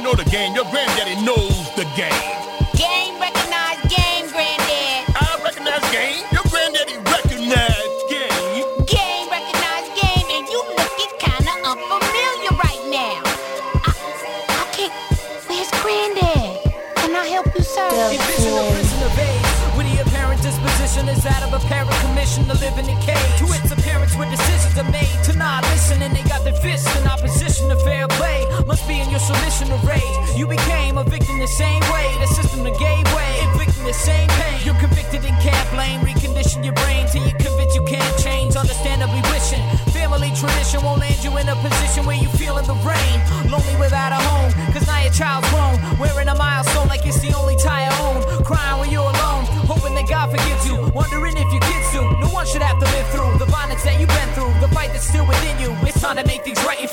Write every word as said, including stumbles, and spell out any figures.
know the game. Your granddaddy knows the game. Game, recognize game, granddad. I recognize game. Your granddaddy recognize game. Game, recognize game, and you looking kinda unfamiliar right now. I, I can't. Where's granddad? Can I help you, sir? Envision a prison of age, where the apparent disposition is that of a parent commissioned to live in a cage. To its appearance where decisions are made to not listen, and they got their fists in opposition to fair play. Must be in your submission of rage. You became a victim the same way. The system that gave way, inflicting the same pain. You're convicted and can't blame. Recondition your brain till you're convinced you can't change. Understandably wishing family tradition won't land you in a position where you feel in the rain. Lonely without a home, cause now your child's grown. Wearing a milestone like it's the only tie I own. Crying when you're alone, hoping that God forgives you. Wondering if your kids do. No one should have to live through the violence that you've been through. The fight that's still within you. It's time to make things right.